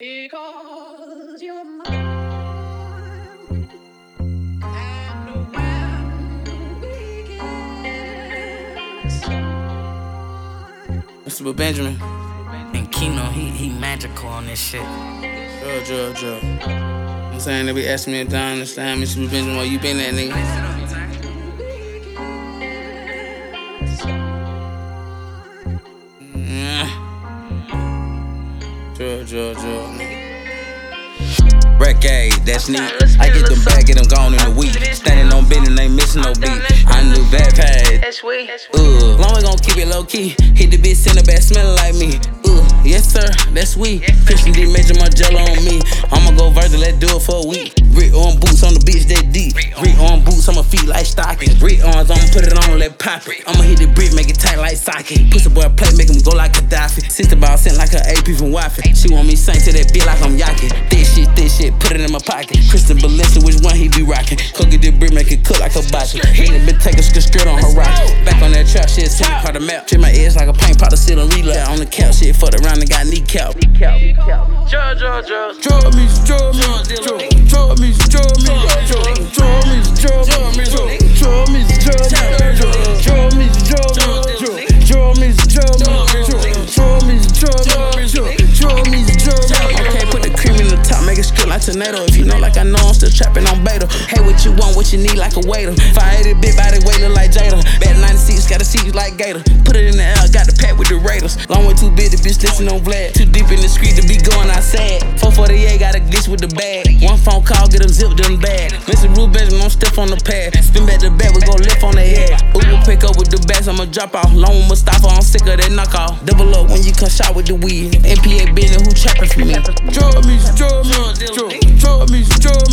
Because you're mine, and when we kiss, Mr. Benjamin And Keno, he magical on this shit. Joe. I'm saying they be asking me if I understand Mr. Benjamin, where you been at, nigga? Joe. Recade, that's neat. I get them back, get them gone in a week. Standing on business, ain't missing no beat. I knew that pad. Long we gon' keep it low key. Hit the bitch, send her back smelling like me. Yes sir, that's sweet. Christian D major Margello on me. I'ma go vertical, let's do it for a week. Rick on boots on the bitch, they deep. Rick on boots on my feet like stockings. Rick arms, I'ma put it on, let pop it. I'ma hit the brick, make it tight like socket. Pussy boy play, make him go like Gaddafi. Sister ball sent like her AP from Wi-Fi. She want me sing to that bitch like I'm yaki. This shit, put it in my pocket. Kristen Balenci, which one he be rocking? Cook it, the brick, make it cook like a hibachi. Hit it, bitch, take a skirt on her rocket. Back on that trap shit, send part of map. Treat my edge like a paint pot to sit on relay. On the couch shit, fucked around and got kneecap. Okay, put the cream in the top, make it scoop like tornado. If you know like I know, I'm still trapping on beta. Hey, what you want, what you need like a waiter. 580 big body weight look like Jada. Bad 96, got a seat like Gator. Put it in the air, got the pack with the Raiders. Long way too big, the bitch listen on Vlad. Too deep in the street to be going outside. 448 got a glitch with the bag. One phone call, get them zipped, them bad. Mr. Benjamin, don't step on the pad. Spin back the back, we go left on the head. Uber pick up with the bags, I'ma drop off. Long with Mustafa, I'm sick of that knockoff. Double up when you come shot with the weed. MPA business, who trapping for me? Draw me.